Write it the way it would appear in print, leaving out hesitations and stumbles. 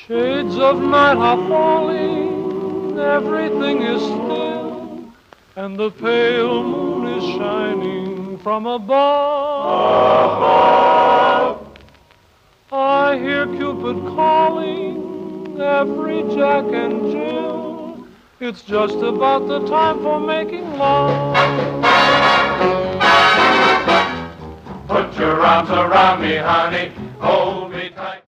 Shades of night are falling, everything is still, and the pale moon is shining from above. I hear Cupid calling every Jack and Jill. It's just about the time for making love. Put your arms around me, honey. Oh,